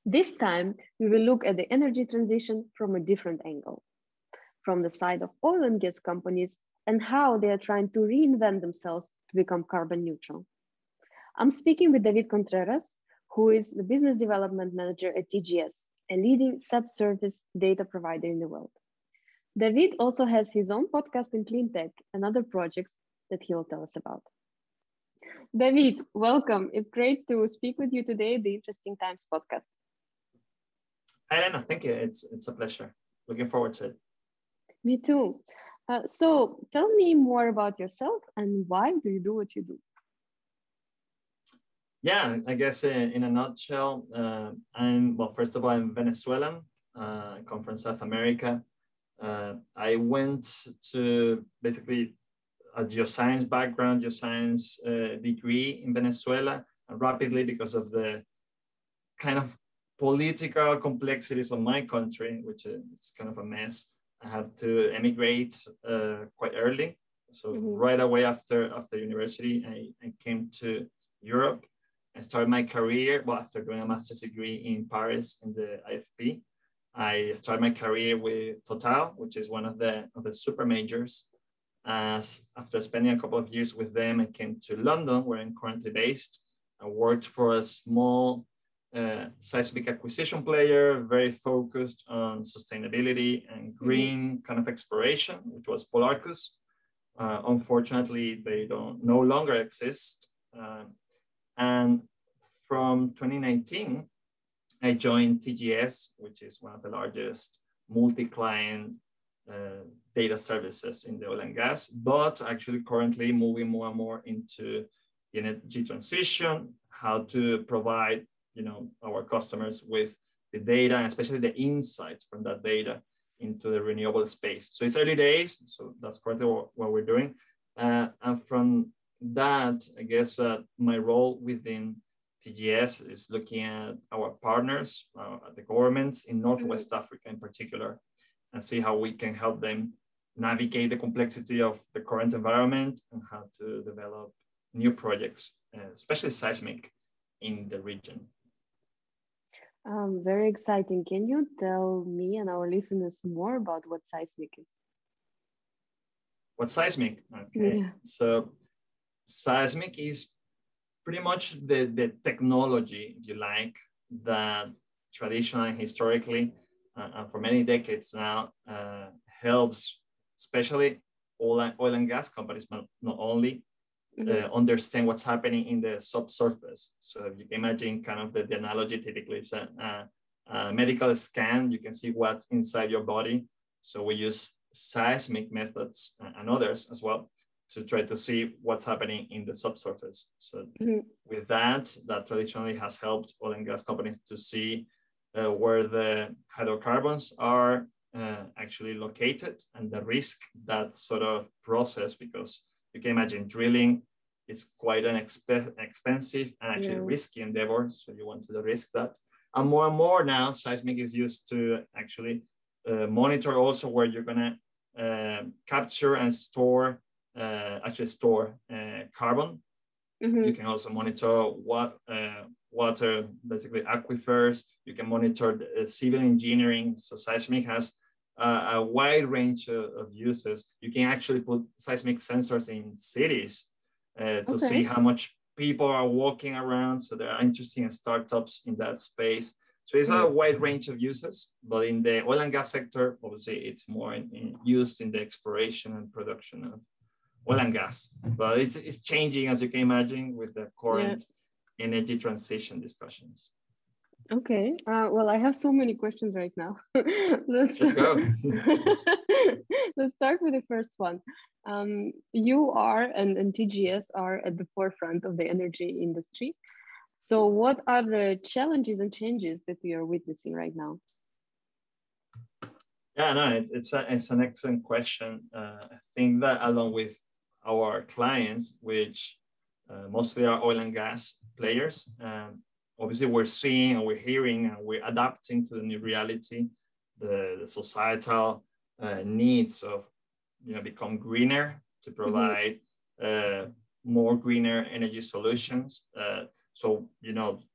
This time, we will look at the energy transition from a different angle, from the side of oil and gas companies and how they are trying to reinvent themselves to become carbon neutral. I'm speaking with David Contreras, who is the Business Development Manager at TGS, a leading subsurface data provider in the world. David also has his own podcast in clean tech and other projects that he will tell us about. David, welcome. It's great to speak with you today at the Interesting Times podcast. Hi, Elena. Thank you. It's a pleasure. Looking forward to it. Me too. So tell me more about yourself and why do you do what you do? Yeah, I guess in a nutshell, first of all, I'm Venezuelan. I come from South America. I went to basically a geoscience background, geoscience degree in Venezuela, and rapidly because of the kind of political complexities of my country, which is kind of a mess, I had to emigrate quite early. So right away after university, I came to Europe. I started my career, after doing a master's degree in Paris in the IFP. I started my career with Total, which is one of the super majors. After spending a couple of years with them, I came to London, where I'm currently based. I worked for a small seismic acquisition player, very focused on sustainability and green kind of exploration, which was Polarcus. Unfortunately, they no longer exist. And from 2019, I joined TGS, which is one of the largest multi-client data services in the oil and gas, but actually currently moving more and more into the energy transition, how to provide our customers with the data, and especially the insights from that data into the renewable space. So it's early days, so that's currently what we're doing. And from that, I guess my role within TGS is looking at our partners, at the governments in Northwest Africa in particular, and see how we can help them navigate the complexity of the current environment and how to develop new projects, especially seismic in the region. Very exciting. Can you tell me and our listeners more about what seismic is? What seismic? Okay. Yeah. So seismic is pretty much the technology, if you like, that traditionally and historically, and for many decades now, helps especially oil and gas companies, not only, understand what's happening in the subsurface. So if you can imagine kind of the analogy, typically it's a medical scan, you can see what's inside your body. So we use seismic methods and others as well to try to see what's happening in the subsurface. So with that traditionally has helped oil and gas companies to see where the hydrocarbons are actually located and the risk that sort of process, because you can imagine drilling is quite an expensive and actually risky endeavor. So you want to risk that. And more now, seismic is used to actually monitor also where you're gonna capture and store carbon. You can also monitor water, basically aquifers. You can monitor the civil engineering. So seismic has a wide range of uses. You can actually put seismic sensors in cities to see how much people are walking around. So there are interesting startups in that space. So it's a wide range of uses, but in the oil and gas sector, obviously it's more used in the exploration and production of oil and gas. But it's changing, as you can imagine, with the current energy transition discussions. Okay. Well, I have so many questions right now. Let's go. Let's start with the first one. You are and TGS are at the forefront of the energy industry. So what are the challenges and changes that we are witnessing right now? Yeah, no, it's an excellent question. I think that along with our clients, which mostly are oil and gas players, obviously we're seeing and we're hearing and we're adapting to the new reality, the societal needs of become greener, to provide more greener energy solutions. So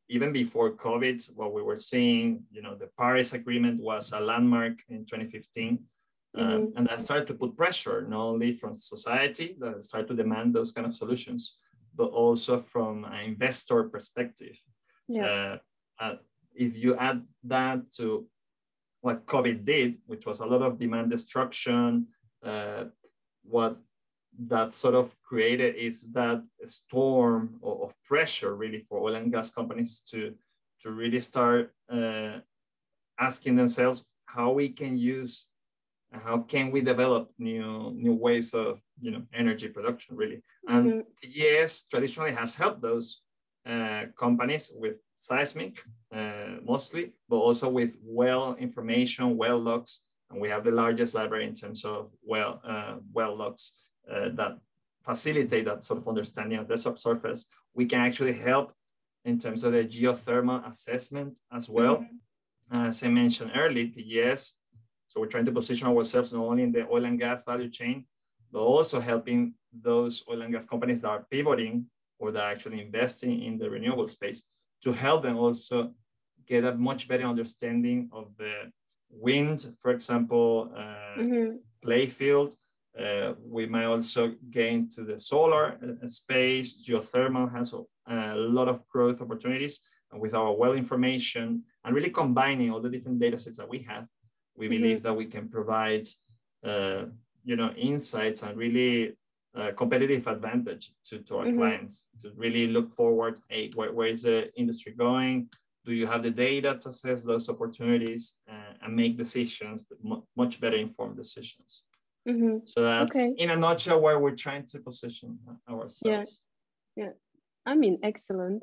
even before COVID, what we were seeing, you know, the Paris Agreement was a landmark in 2015. And that started to put pressure, not only from society that started to demand those kind of solutions, but also from an investor perspective. Yeah. If you add that to what COVID did, which was a lot of demand destruction, what that sort of created is that storm of pressure really for oil and gas companies to really start asking themselves how we can use, how can we develop new ways of, you know, energy production really. And TGS traditionally has helped those companies with seismic mostly, but also with well information, well logs, and we have the largest library in terms of well logs that facilitate that sort of understanding of the subsurface. We can actually help in terms of the geothermal assessment as well. As I mentioned earlier, TGS, so we're trying to position ourselves not only in the oil and gas value chain, but also helping those oil and gas companies that are pivoting or that are actually investing in the renewable space to help them also get a much better understanding of the wind, for example, play field. We might also get into the solar space. Geothermal has a lot of growth opportunities, and with our well information and really combining all the different data sets that we have, we believe that we can provide, you know, insights and really competitive advantage to our clients to really look forward. Hey, where is the industry going? Do you have the data to assess those opportunities and make decisions, much better informed decisions? So that's in a nutshell where we're trying to position ourselves. Yeah. I mean, excellent.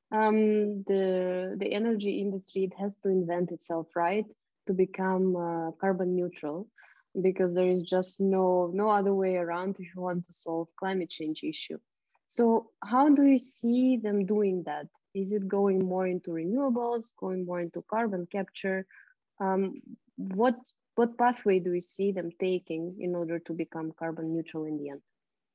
The energy industry, it has to invent itself, right, to become carbon neutral, because there is just no other way around if you want to solve climate change issue. So how do you see them doing that? Is it going more into renewables, going more into carbon capture? What pathway do you see them taking in order to become carbon neutral in the end?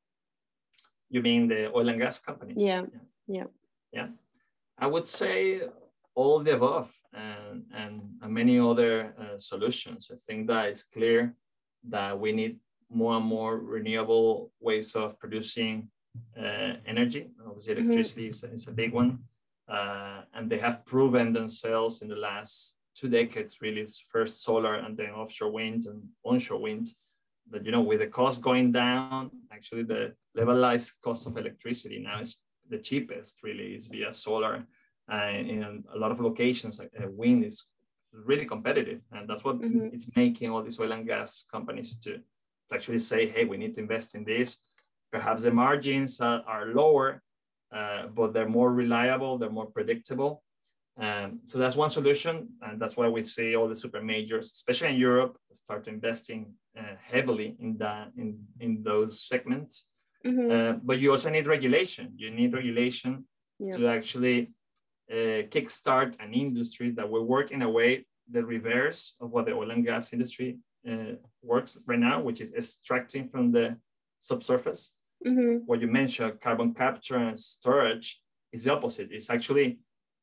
You mean the oil and gas companies? Yeah. I would say all the above and many other solutions. I think that it's clear that we need more and more renewable ways of producing energy. Obviously, electricity is a big one. And they have proven themselves in the last 2 decades, really, first solar and then offshore wind and onshore wind, that, you know, with the cost going down, actually the levelized cost of electricity now is the cheapest, really, is via solar. And in a lot of locations, wind is really competitive. And that's what it's making all these oil and gas companies to actually say, hey, we need to invest in this. Perhaps the margins are lower, but they're more reliable, they're more predictable. So that's one solution. And that's why we see all the super majors, especially in Europe, start investing heavily in those segments. But you also need regulation. You need regulation to actually kickstart an industry that will work in a way the reverse of what the oil and gas industry works right now, which is extracting from the subsurface. What you mentioned, carbon capture and storage, is the opposite. It's actually,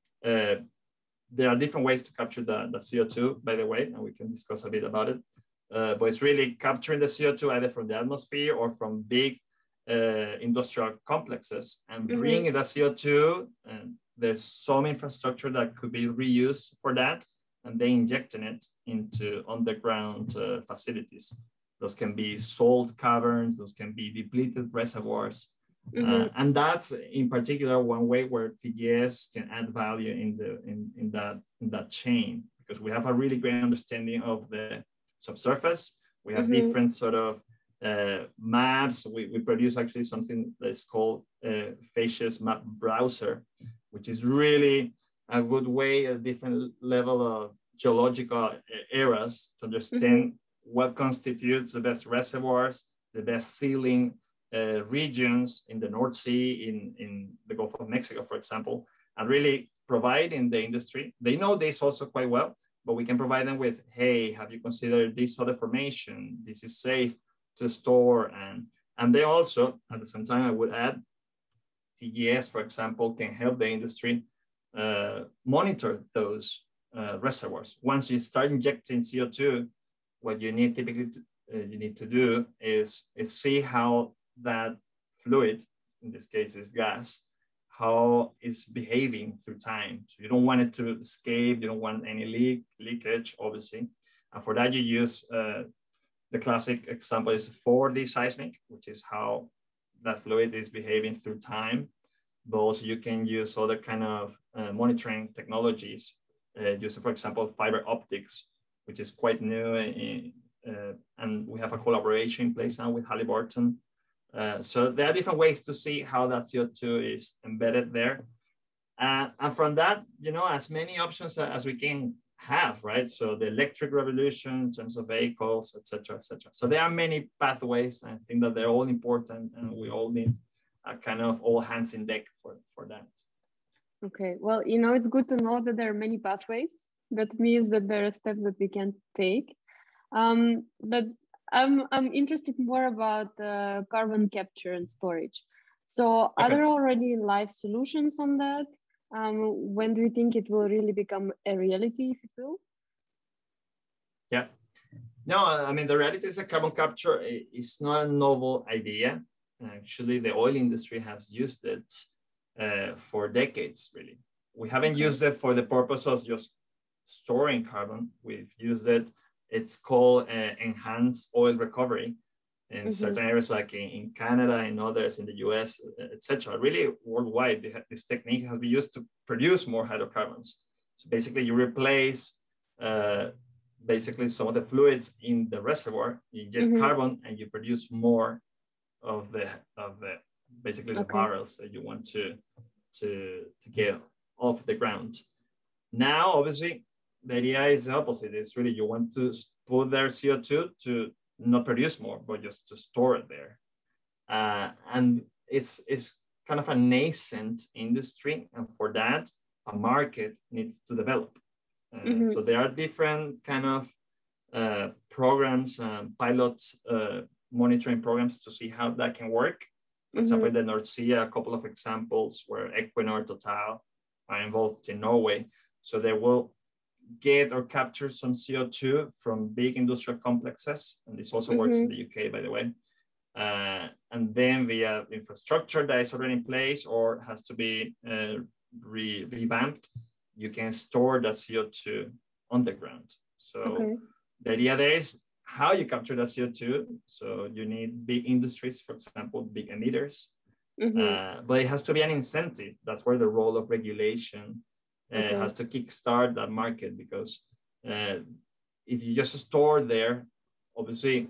there are different ways to capture the CO2, by the way, and we can discuss a bit about it. But it's really capturing the CO2 either from the atmosphere or from big industrial complexes and bringing the CO2. And there's some infrastructure that could be reused for that, and then injecting it into underground facilities. Those can be salt caverns, those can be depleted reservoirs. And that's in particular one way where TGS can add value in that chain, because we have a really great understanding of the subsurface. We have different sort of maps. We produce actually something that's called Facious Map Browser, which is really a good way, a different level of geological eras to understand what constitutes the best reservoirs, the best sealing regions in the North Sea, in the Gulf of Mexico, for example, and really providing the industry. They know this also quite well, but we can provide them with, hey, have you considered this other formation? This is safe to store. And they also, at the same time, I would add, TGS, for example, can help the industry monitor those reservoirs. Once you start injecting CO2, what you need typically you need to do is see how that fluid, in this case is gas, how it's behaving through time. So you don't want it to escape, you don't want any leakage, obviously. And for that, you use the classic example is 4D seismic, which is how that fluid is behaving through time. But also you can use other kind of monitoring technologies, using, for example, fiber optics, which is quite new. And we have a collaboration in place now with Halliburton. So there are different ways to see how that CO2 is embedded there. And from that, you know, as many options as we can have, right? So the electric revolution in terms of vehicles, et cetera, et cetera. So there are many pathways. I think that they're all important and we all need a kind of all hands in deck for that. Okay, well, you know, it's good to know that there are many pathways. That means that there are steps that we can take. But I'm interested more about carbon capture and storage. So are there already live solutions on that? When do you think it will really become a reality, if it will? Yeah. No, I mean, the reality is that carbon capture is not a novel idea. Actually, the oil industry has used it for decades, really. We haven't used it for the purpose of just storing carbon. We've used it. It's called enhanced oil recovery in certain areas, like in Canada and others in the US, etc. Really worldwide, this technique has been used to produce more hydrocarbons. So basically, you replace basically some of the fluids in the reservoir, you inject carbon, and you produce more of the basically the barrels that you want to get off the ground. Now, obviously, the idea is the opposite. It's really you want to put their CO2 to not produce more, but just to store it there. And it's kind of a nascent industry. And for that, a market needs to develop. So there are different kind of programs, pilots, monitoring programs to see how that can work. For example, in the North Sea, a couple of examples where Equinor, Total are involved in Norway. So they will get or capture some CO2 from big industrial complexes. And this also works in the UK, by the way. And then via infrastructure that is already in place or has to be revamped, you can store that CO2 on the ground. So the idea there is how you capture that CO2. So you need big industries, for example, big emitters, but it has to be an incentive. That's where the role of regulation has to kickstart that market, because if you just store there, obviously,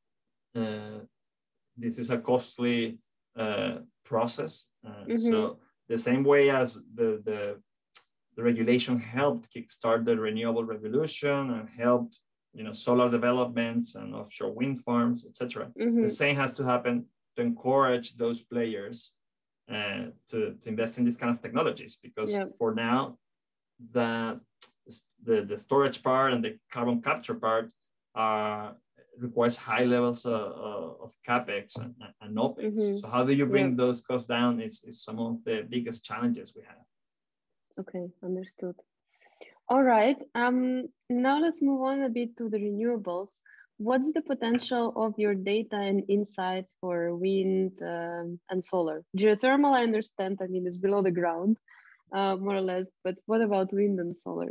this is a costly process. So the same way as the regulation helped kickstart the renewable revolution and helped, solar developments and offshore wind farms, etc. The same has to happen to encourage those players to invest in these kind of technologies, because for now, the storage part and the carbon capture part requires high levels of capex and opex. So how do you bring those costs down is some of the biggest challenges we have. Okay, understood. All right. Now let's move on a bit to the renewables. What's the potential of your data and insights for wind and solar? Geothermal, I understand, is below the ground, more or less, but what about wind and solar?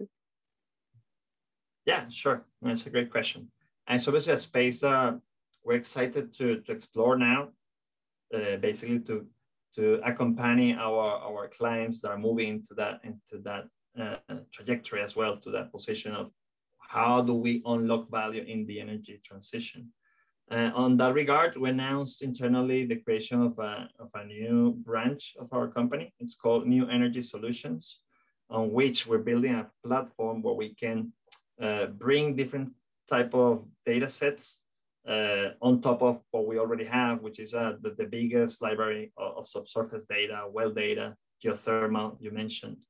Yeah, sure. That's a great question. And so this is a space we're excited to explore now, basically to accompany our clients that are moving into that trajectory as well, to that position of how do we unlock value in the energy transition. On that regard, we announced internally the creation of a new branch of our company. It's called New Energy Solutions, on which we're building a platform where we can bring different type of data sets on top of what we already have, which is the biggest library of subsurface data, well data, geothermal, you mentioned.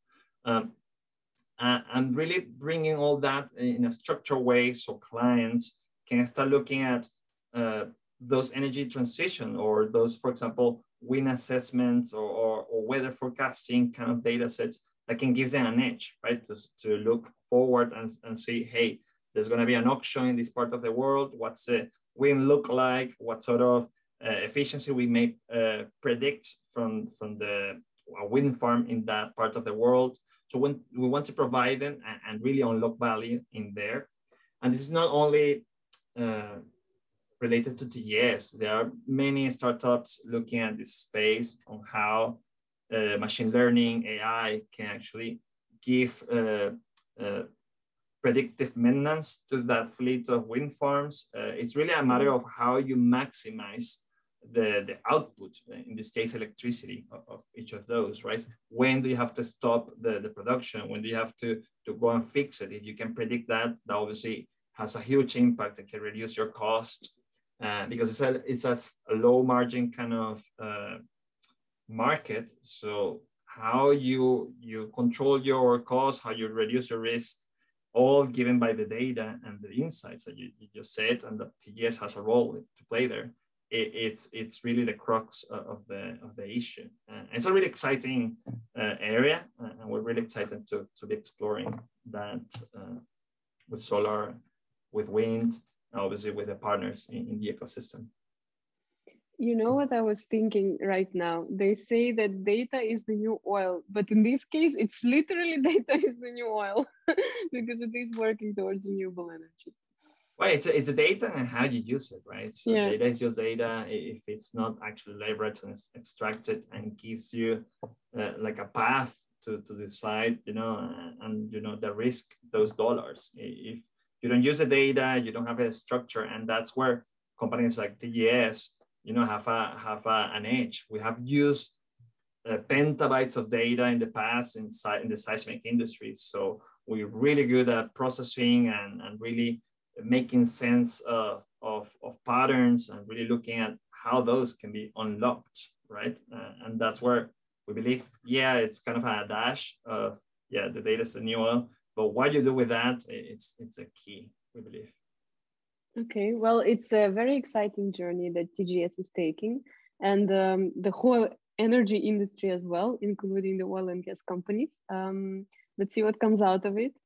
And really bringing all that in a structured way so clients can start looking at those energy transition or those, for example, wind assessments or weather forecasting kind of data sets that that can give them an edge, right? To look forward and see, hey, there's going to be an auction in this part of the world. What's the wind look like? What sort of efficiency we may predict from the wind farm in that part of the world? So when we want to provide them and really unlock value in there. And this is not only related to TGS. There are many startups looking at this space on how machine learning, AI can actually give predictive maintenance to that fleet of wind farms. It's really a matter of how you maximize the output, in this case, electricity of each of those, right? When do you have to stop the production? When do you have to go and fix it? If you can predict that, that obviously has a huge impact and can reduce your cost because it's a low margin kind of market. So how you control your costs, how you reduce your risk, all given by the data and the insights that you just said, and that TGS has a role to play there. It's really the crux of the issue. It's a really exciting area, and we're really excited to be exploring that with solar, with wind, and obviously with the partners in the ecosystem. You know what I was thinking right now? They say that data is the new oil, but in this case, it's literally data is the new oil because it is working towards renewable energy. Well, it's the data and how you use it, right? So yeah. Data is just data. If it's not actually leveraged and extracted and gives you like a path to decide, and the risk, those dollars. If you don't use the data, you don't have a structure, and that's where companies like TGS, have an edge. We have used petabytes of data in the past in the seismic industry, so we're really good at processing and really making sense of patterns and really looking at how those can be unlocked, right? And that's where we believe, it's kind of a dash of, the data is the new oil, but what you do with that, it's a key, we believe. Okay, well, it's a very exciting journey that TGS is taking, and the whole energy industry as well, including the oil and gas companies. Let's see what comes out of it.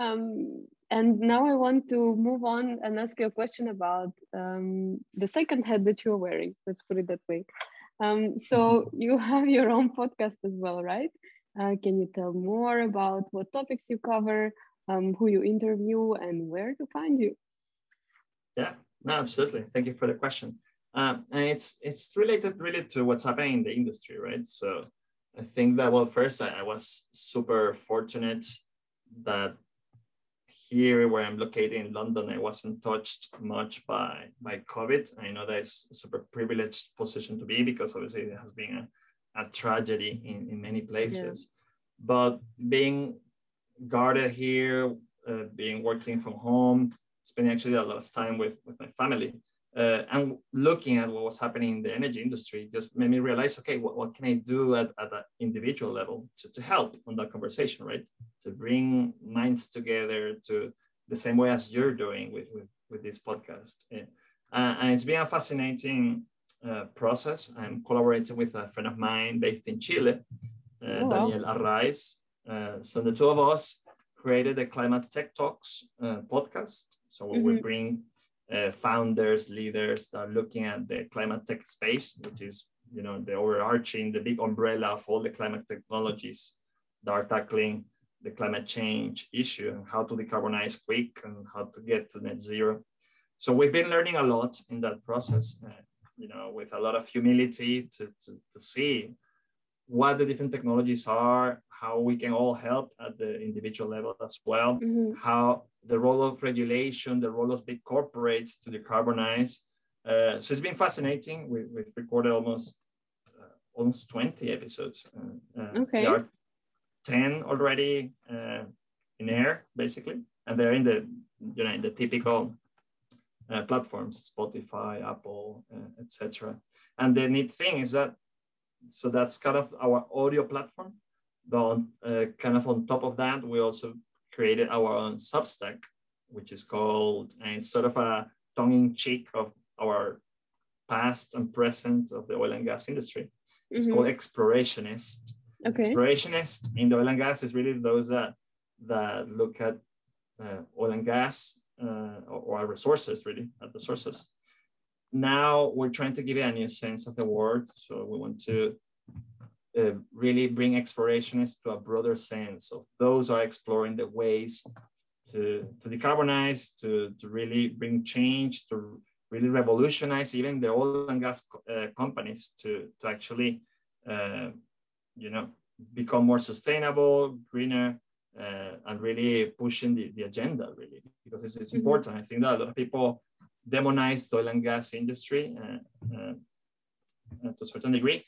And now I want to move on and ask you a question about the second hat that you're wearing. Let's put it that way. So you have your own podcast as well, right? Can you tell more about what topics you cover, who you interview, and where to find you? Yeah, no, absolutely. Thank you for the question. And it's related really to what's happening in the industry, right? So I think that, well, first I was super fortunate that here where I'm located in London, I wasn't touched much by COVID. I know that it's a super privileged position to be because obviously it has been a tragedy in many places. Yeah. But being guarded here, being working from home, spending actually a lot of time with my family, and looking at what was happening in the energy industry just made me realize, okay, what can I do at an individual level to help on that conversation, right? To bring minds together to the same way as you're doing with this podcast. And it's been a fascinating process. I'm collaborating with a friend of mine based in Chile, Daniel Arraiz. So the two of us created the Climate Tech Talks podcast. So we bring founders, leaders that are looking at the climate tech space, which is, the overarching, the big umbrella of all the climate technologies that are tackling the climate change issue and how to decarbonize quick and how to get to net zero. So we've been learning a lot in that process, with a lot of humility to see what the different technologies are, how we can all help at the individual level as well, how the role of regulation, the role of big corporates to decarbonize. So it's been fascinating. We've recorded almost 20 episodes. Okay. There are 10 already in air, basically, and they're in the typical platforms, Spotify, Apple, etc. And the neat thing is that, so that's kind of our audio platform. But kind of on top of that, we also created our own Substack, which is called, and it's sort of a tongue-in-cheek of our past and present of the oil and gas industry. It's called Explorationist. Okay. Explorationists in the oil and gas is really those that look at oil and gas or our resources, really, at the sources. Now we're trying to give it a new sense of the word. So we want to really bring explorationists to a broader sense of those are exploring the ways to decarbonize, to really bring change, to really revolutionize even the oil and gas companies to actually, become more sustainable, greener, and really pushing the agenda, really, because it's important. I think that a lot of people demonize the oil and gas industry to a certain degree.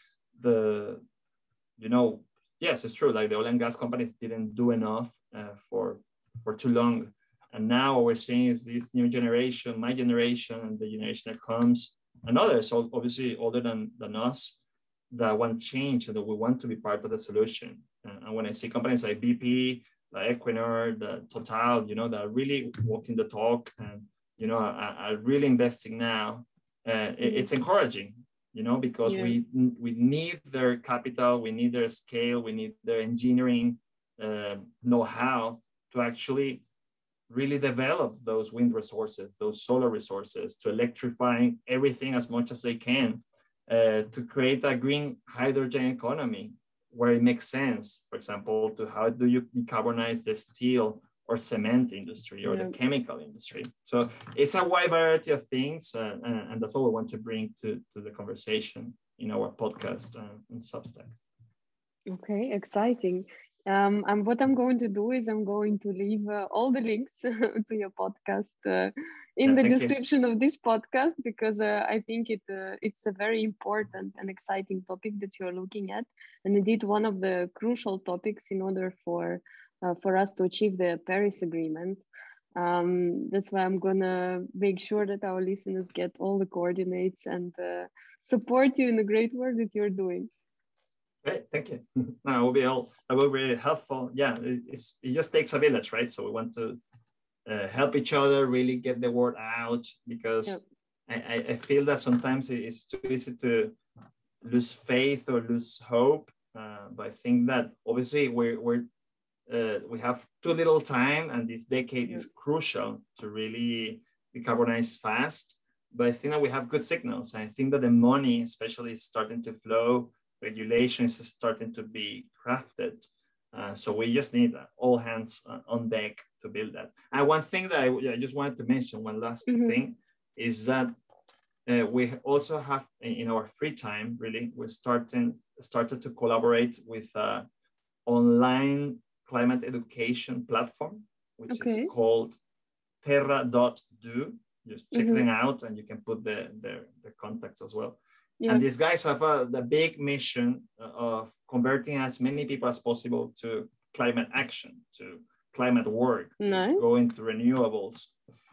Yes, it's true. Like the oil and gas companies didn't do enough for too long. And now what we're seeing is this new generation, my generation, and the generation that comes, and others, obviously older than us, that want change and that we want to be part of the solution. And when I see companies like BP, like Equinor, the Total, that are really walking the talk and, are really investing now, it's encouraging, because we need their capital, we need their scale, we need their engineering know-how to actually really develop those wind resources, those solar resources, to electrifying everything as much as they can, to create a green hydrogen economy where it makes sense. For example, to how do you decarbonize the steel or cement industry or the chemical industry? So it's a wide variety of things, and that's what we want to bring to the conversation in our podcast and Substack. Okay, exciting. And what I'm going to do is I'm going to leave all the links to your podcast in the description of this podcast, because I think it's a very important and exciting topic that you're looking at, and indeed one of the crucial topics in order for us to achieve the Paris Agreement. That's why I'm gonna make sure that our listeners get all the coordinates and support you in the great work that you're doing. Great, thank you. No, that will be really helpful. Yeah, it just takes a village, right? So we want to help each other, really get the word out, because I feel that sometimes it's too easy to lose faith or lose hope. But I think that obviously we have too little time, and this decade is crucial to really decarbonize fast. But I think that we have good signals. I think that the money, especially, is starting to flow. Regulations is starting to be crafted. So we just need all hands on deck to build that. And one thing that I just wanted to mention, one last thing, is that we also have in our free time, really, we started to collaborate with online climate education platform, which is called Terra.do. Just check them out, and you can put their contacts as well. And these guys have the big mission of converting as many people as possible to climate action, to climate work, to go into renewables.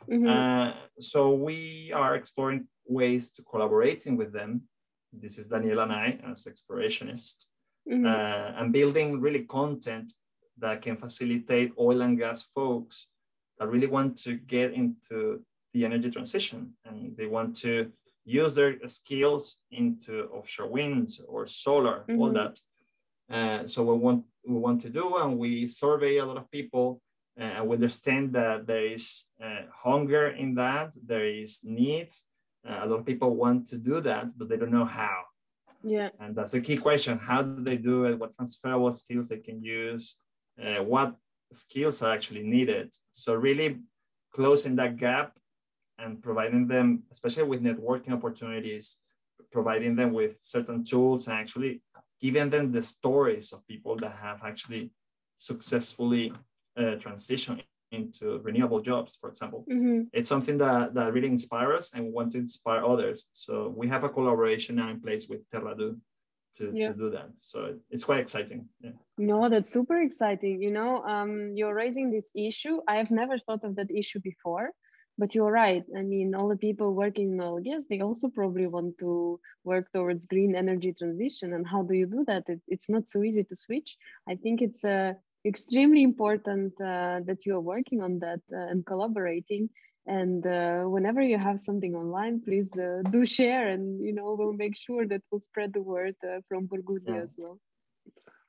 So we are exploring ways to collaborating with them. This is Daniel and I as explorationists, and building really content that can facilitate oil and gas folks that really want to get into the energy transition, and they want to use their skills into offshore wind or solar, all that. So we want to do, and we survey a lot of people, and we understand that there is hunger in that, there is needs. A lot of people want to do that, but they don't know how. And that's a key question. How do they do it? What transferable skills they can use? What skills are actually needed? So really closing that gap and providing them, especially with networking opportunities, providing them with certain tools and actually giving them the stories of people that have actually successfully transitioned into renewable jobs, for example. It's something that really inspires us, and we want to inspire others. So we have a collaboration now in place with Terra.do to do that. So it's quite exciting. No, that's super exciting. You're raising this issue. I have never thought of that issue before. But you're right. I mean, all the people working in oil and gas, they also probably want to work towards green energy transition. And how do you do that? It's not so easy to switch. I think it's extremely important that you are working on that and collaborating. And whenever you have something online, please do share, and we'll make sure that we'll spread the word from Burgundy as well.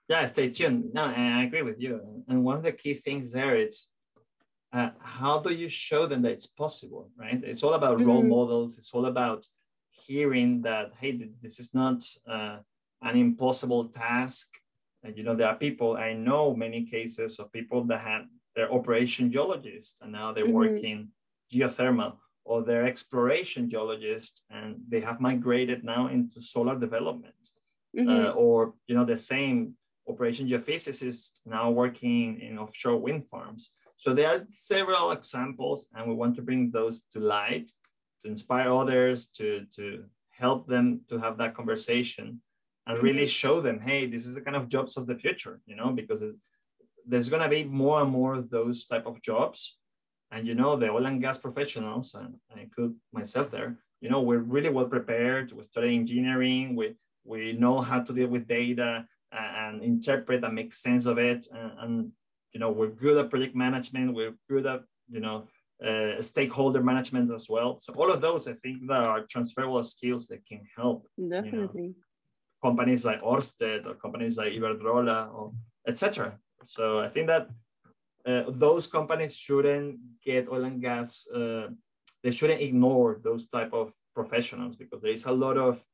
Yeah, stay tuned. No, and I agree with you. And one of the key things there is how do you show them that it's possible, right? It's all about role Mm-hmm. models. It's all about hearing that, hey, this is not an impossible task. And, you know, there are people, I know many cases of people that had their operation geologists and now they're Mm-hmm. working geothermal, or they're exploration geologists and they have migrated now into solar development. Mm-hmm. Or, you know, the same operation geophysicists now working in offshore wind farms. So there are several examples, and we want to bring those to light to inspire others, to help them to have that conversation and really Mm-hmm. show them, hey, this is the kind of jobs of the future, you know, because there's going to be more and more of those type of jobs. And, you know, the oil and gas professionals, and I include myself there, you know, we're really well prepared. We study engineering. We know how to deal with data and interpret and make sense of it. And you know, we're good at project management. We're good at, you know, stakeholder management as well. So all of those, I think, that are transferable skills that can help, you know, Definitely. companies like Orsted or companies like Iberdrola or etc. So I think that those companies shouldn't get oil and gas. They shouldn't ignore those type of professionals because there is a lot of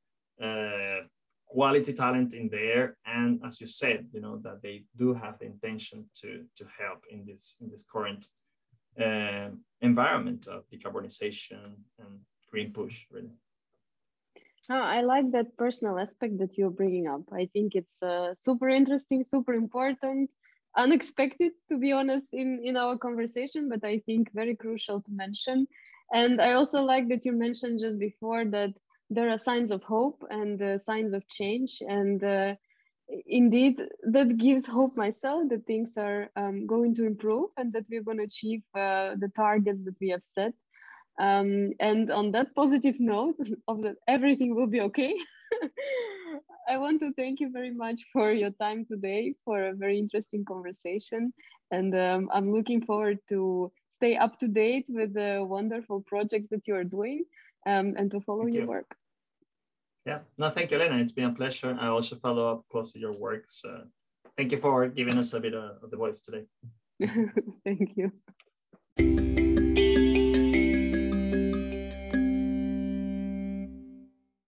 quality talent in there, and as you said, you know, that they do have the intention to help in this current environment of decarbonization and green push, really. I like that personal aspect that you're bringing up. I think it's super interesting, super important, unexpected, to be honest, in our conversation, but I think very crucial to mention. And I also like that you mentioned just before that there are signs of hope and signs of change. And indeed, that gives hope myself that things are going to improve and that we're going to achieve the targets that we have set. And on that positive note of that everything will be okay, I want to thank you very much for your time today, for a very interesting conversation. And I'm looking forward to stay up to date with the wonderful projects that you are doing, and to follow Thank your you. work. Yeah, no, thank you, Elena. It's been a pleasure. I also follow up close to your work. So thank you for giving us a bit of the voice today. Thank you.